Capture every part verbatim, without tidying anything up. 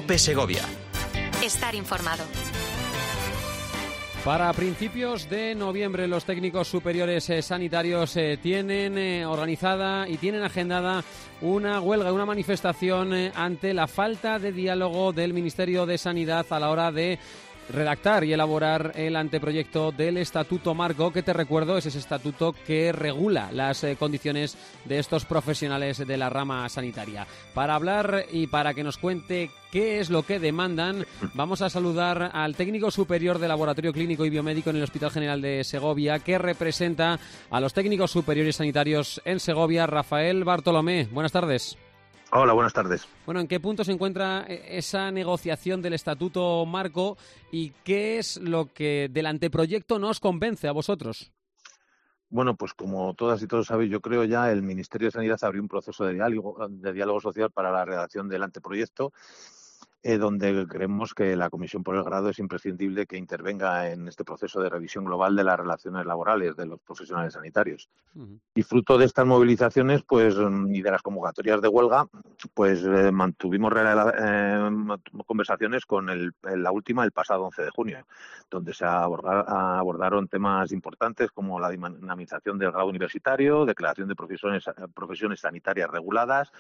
COPE Segovia. Estar informado. Para principios de noviembre los técnicos superiores eh, sanitarios eh, tienen eh, organizada y tienen agendada una huelga, una manifestación eh, ante la falta de diálogo del Ministerio de Sanidad a la hora de redactar y elaborar el anteproyecto del Estatuto Marco, que te recuerdo es ese estatuto que regula las eh, condiciones de estos profesionales de la rama sanitaria. Para hablar y para que nos cuente qué es lo que demandan, vamos a saludar al técnico superior de Laboratorio Clínico y Biomédico en el Hospital General de Segovia, que representa a los técnicos superiores sanitarios en Segovia, Rafael Bartolomé. Buenas tardes. Hola, buenas tardes. Bueno, ¿en qué punto se encuentra esa negociación del Estatuto Marco y qué es lo que del anteproyecto no os convence a vosotros? Bueno, pues como todas y todos sabéis, yo creo ya el Ministerio de Sanidad abrió un proceso de diálogo, de diálogo social para la redacción del anteproyecto, eh, donde creemos que la Comisión por el Grado es imprescindible que intervenga en este proceso de revisión global de las relaciones laborales de los profesionales sanitarios. Uh-huh. Y fruto de estas movilizaciones, pues y de las convocatorias de huelga, pues eh, mantuvimos eh, conversaciones con el, la última el pasado once de junio, donde se abordar, abordaron temas importantes como la dinamización del grado universitario, declaración de profesiones, profesiones sanitarias reguladas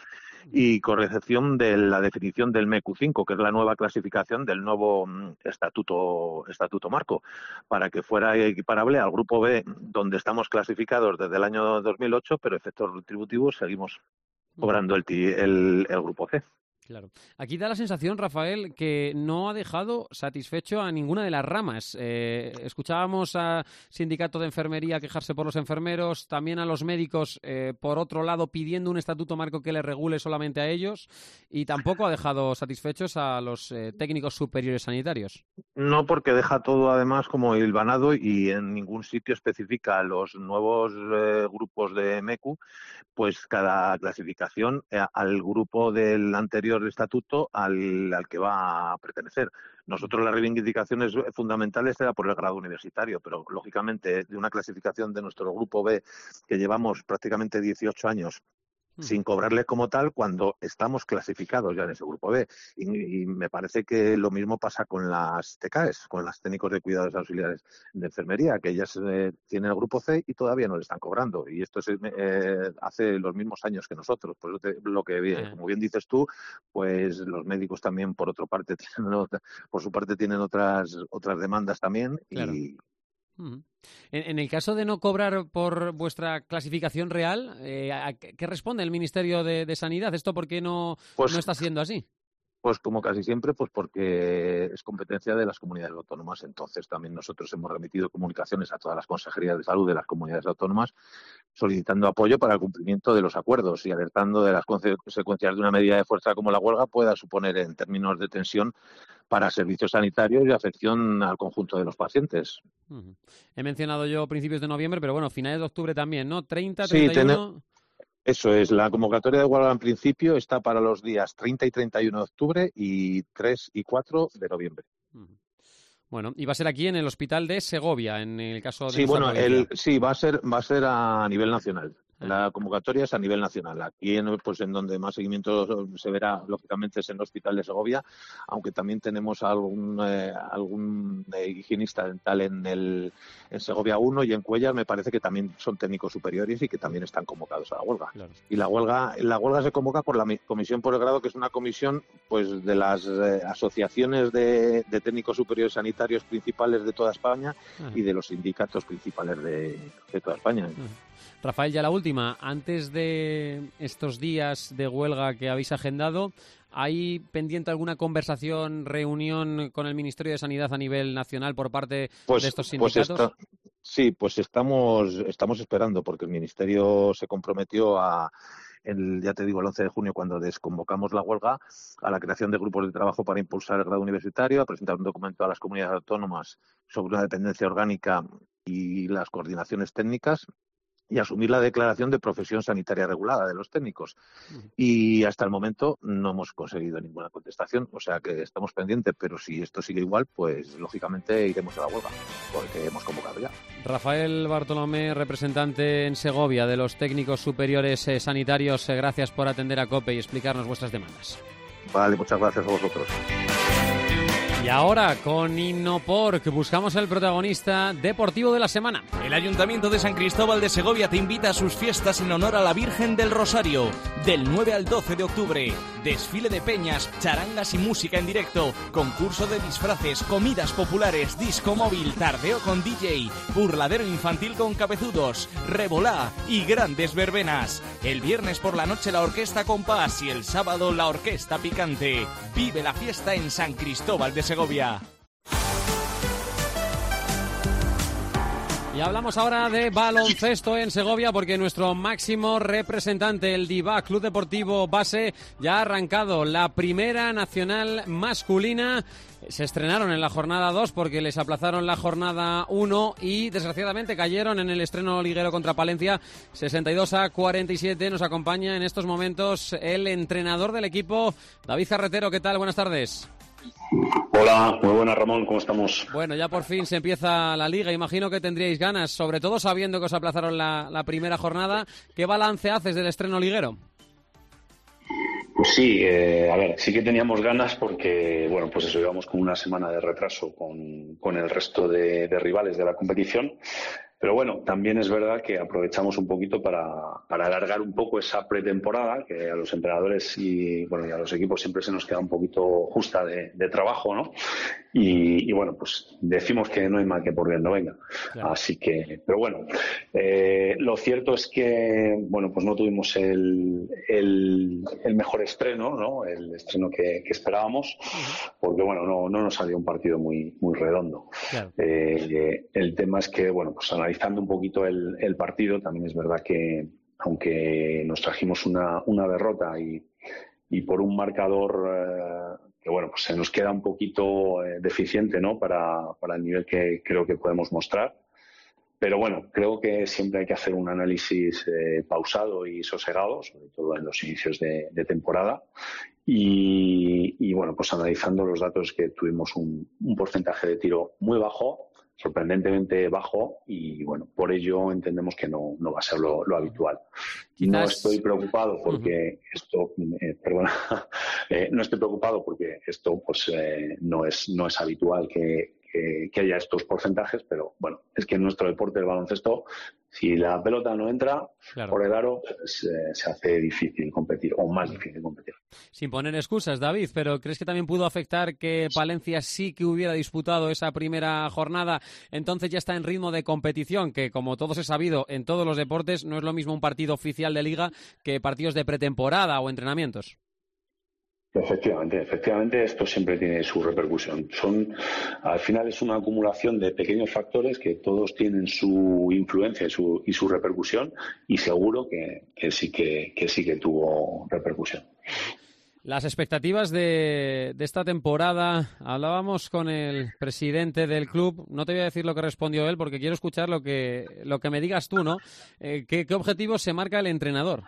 y corrección de la definición del M E C U cinco, que es la nueva clasificación del nuevo estatuto estatuto marco, para que fuera equiparable al grupo B, donde estamos clasificados desde el año dos mil ocho, pero efectos retributivos seguimos cobrando el, el, el grupo C. Claro. Aquí da la sensación, Rafael, que no ha dejado satisfecho a ninguna de las ramas. Eh, escuchábamos a sindicato de enfermería quejarse por los enfermeros, también a los médicos, eh, por otro lado, pidiendo un estatuto marco que les regule solamente a ellos, y tampoco ha dejado satisfechos a los eh, técnicos superiores sanitarios. No, porque deja todo además como hilvanado y en ningún sitio especifica los nuevos eh, grupos de M E C U, pues cada clasificación eh, al grupo del anterior estatuto al, al que va a pertenecer. Nosotros las reivindicaciones fundamentales era por el grado universitario, pero lógicamente de una clasificación de nuestro grupo B que llevamos prácticamente dieciocho años sin cobrarle como tal cuando estamos clasificados ya en ese grupo B. Y, y me parece que lo mismo pasa con las T K Es, con las técnicos de cuidados auxiliares de enfermería, que ellas eh, tienen el grupo C y todavía no le están cobrando. Y esto es, eh, hace los mismos años que nosotros. Por eso te, lo que, como bien dices tú, pues los médicos también, por otra parte, tienen, por su parte, tienen otras, otras demandas también. Claro. Y En, en el caso de no cobrar por vuestra clasificación real, eh, ¿a qué responde el Ministerio de, de Sanidad? ¿Esto por qué no, pues, no está siendo así? Pues como casi siempre, pues porque es competencia de las comunidades autónomas. Entonces también nosotros hemos remitido comunicaciones a todas las consejerías de salud de las comunidades autónomas solicitando apoyo para el cumplimiento de los acuerdos y alertando de las consecuencias de una medida de fuerza como la huelga pueda suponer en términos de tensión para servicios sanitarios y afección al conjunto de los pacientes. Uh-huh. He mencionado yo principios de noviembre, pero bueno, finales de octubre también, ¿no? treinta, Sí, treinta y uno... ten... Eso es, la convocatoria de huelga en principio está para los días treinta y treinta y uno de octubre y tres y cuatro de noviembre. Uh-huh. Bueno, y va a ser aquí en el Hospital de Segovia, en el caso de... Sí, bueno, el, sí, va a ser va a ser a nivel nacional. La convocatoria es a nivel nacional. Aquí, en, pues, en donde más seguimiento se verá, lógicamente, es en el Hospital de Segovia, aunque también tenemos algún eh, algún eh, higienista dental en el en Segovia uno y en Cuellar, me parece que también son técnicos superiores y que también están convocados a la huelga. Claro. Y la huelga la huelga se convoca por la Comisión por el Grado, que es una comisión pues de las eh, asociaciones de, de técnicos superiores sanitarios principales de toda España uh-huh. y de los sindicatos principales de, de toda España. Uh-huh. Rafael, ya la última. Antes de estos días de huelga que habéis agendado, ¿hay pendiente alguna conversación, reunión con el Ministerio de Sanidad a nivel nacional por parte pues, de estos sindicatos? Pues está, sí, pues estamos, estamos esperando, porque el Ministerio se comprometió a, el, ya te digo, el once de junio, cuando desconvocamos la huelga, a la creación de grupos de trabajo para impulsar el grado universitario, a presentar un documento a las comunidades autónomas sobre una dependencia orgánica y las coordinaciones técnicas, y asumir la declaración de profesión sanitaria regulada de los técnicos. Uh-huh. Y hasta el momento no hemos conseguido ninguna contestación, o sea que estamos pendientes, pero si esto sigue igual, pues lógicamente iremos a la huelga, porque hemos convocado ya. Rafael Bartolomé, representante en Segovia de los técnicos superiores eh, sanitarios, eh, gracias por atender a COPE y explicarnos vuestras demandas. Vale, muchas gracias a vosotros. Y ahora, con Innopork, buscamos el protagonista deportivo de la semana. El Ayuntamiento de San Cristóbal de Segovia te invita a sus fiestas en honor a la Virgen del Rosario. Del nueve al doce de octubre. Desfile de peñas, charangas y música en directo. Concurso de disfraces, comidas populares, disco móvil, tardeo con D J, burladero infantil con cabezudos, revolá y grandes verbenas. El viernes por la noche la Orquesta Compás y el sábado la Orquesta Picante. Vive la fiesta en San Cristóbal de Segovia. Y hablamos ahora de baloncesto en Segovia porque nuestro máximo representante, el Divac Club Deportivo Base, ya ha arrancado la primera nacional masculina. Se estrenaron en la jornada dos porque les aplazaron la jornada uno y desgraciadamente cayeron en el estreno liguero contra Palencia sesenta y dos a cuarenta y siete. Nos acompaña en estos momentos el entrenador del equipo, David Carretero. ¿Qué tal? Buenas tardes. Hola, muy buenas, Ramón, ¿cómo estamos? Bueno, ya por fin se empieza la Liga, imagino que tendríais ganas, sobre todo sabiendo que os aplazaron la, la primera jornada. ¿Qué balance haces del estreno liguero? Pues sí, eh, a ver, sí que teníamos ganas porque, bueno, pues eso, íbamos con una semana de retraso con, con el resto de, de rivales de la competición. Pero bueno, también es verdad que aprovechamos un poquito para, para alargar un poco esa pretemporada, que a los entrenadores y, bueno, y a los equipos siempre se nos queda un poquito justa de, de trabajo, ¿no? Y, y bueno, pues decimos que no hay mal que por bien no venga. Claro. Así que, pero bueno, eh, lo cierto es que, bueno, pues no tuvimos el, el, el mejor estreno, ¿no? El estreno que, que esperábamos, porque bueno, no, no nos salió un partido muy, muy redondo. Claro. Eh, el tema es que, bueno, pues analizando un poquito el, el partido, también es verdad que, aunque nos trajimos una, una derrota y, y por un marcador eh, que bueno, pues se nos queda un poquito eh, deficiente, ¿no? Para, para el nivel que creo que podemos mostrar. Pero bueno, creo que siempre hay que hacer un análisis eh, pausado y sosegado, sobre todo en los inicios de, de temporada. Y, y bueno, pues analizando los datos, que tuvimos un, un porcentaje de tiro muy bajo, sorprendentemente bajo, y bueno, por ello entendemos que no, no va a ser lo, lo habitual. Quizás... No estoy preocupado porque uh-huh. esto, eh, perdona, eh, no estoy preocupado porque esto pues eh, no es no es habitual que, que, que haya estos porcentajes, pero bueno, es que en nuestro deporte, el baloncesto, si la pelota no entra claro. por el aro, pues, eh, se hace difícil competir, o más difícil competir. Sin poner excusas, David, pero ¿crees que también pudo afectar que Palencia sí que hubiera disputado esa primera jornada? Entonces ya está en ritmo de competición, que como todos he sabido, en todos los deportes no es lo mismo un partido oficial de liga que partidos de pretemporada o entrenamientos. Efectivamente, efectivamente, esto siempre tiene su repercusión. Son, al final es una acumulación de pequeños factores que todos tienen su influencia y su, y su repercusión, y seguro que, que sí que, que sí que tuvo repercusión. Las expectativas de, de esta temporada, hablábamos con el presidente del club, no te voy a decir lo que respondió él porque quiero escuchar lo que, lo que me digas tú, ¿no? Eh, ¿qué, ¿Qué objetivos se marca el entrenador?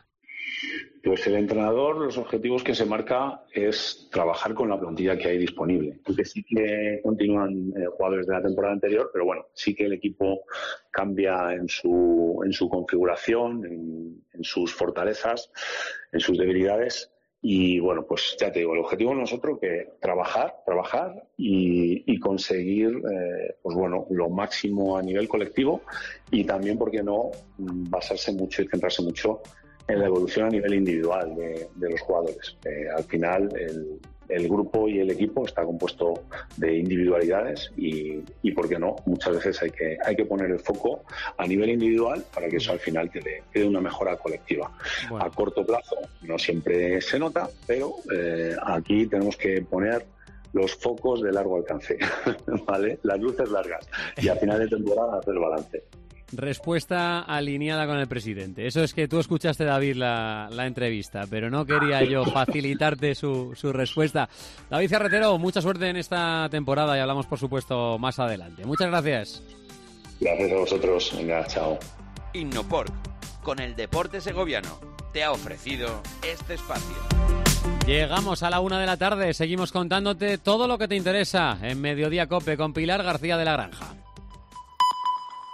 Pues el entrenador, los objetivos que se marca es trabajar con la plantilla que hay disponible. Porque sí que continúan eh, jugadores de la temporada anterior, pero bueno, sí que el equipo cambia en su, en su configuración, en, en sus fortalezas, en sus debilidades. Y bueno, pues ya te digo, el objetivo es nosotros que trabajar, trabajar y, y conseguir, eh, pues bueno, lo máximo a nivel colectivo, y también, ¿por qué no?, basarse mucho y centrarse mucho en la evolución a nivel individual de, de los jugadores. Eh, al final, el, el grupo y el equipo está compuesto de individualidades y, y, ¿por qué no?, muchas veces hay que, hay que poner el foco a nivel individual para que eso al final quede, quede una mejora colectiva. Bueno. A corto plazo no siempre se nota, pero eh, aquí tenemos que poner los focos de largo alcance, ¿vale? Las luces largas, y a final de temporada hacer balance. Respuesta alineada con el presidente. Eso es que tú escuchaste, David, la, la entrevista, pero no quería yo facilitarte su, su respuesta. David Carretero, mucha suerte en esta temporada y hablamos, por supuesto, más adelante. Muchas gracias. Gracias a vosotros. Venga, chao. Innopork, con el deporte segoviano, te ha ofrecido este espacio. Llegamos a la una de la tarde. Seguimos contándote todo lo que te interesa en Mediodía Cope con Pilar García de la Granja.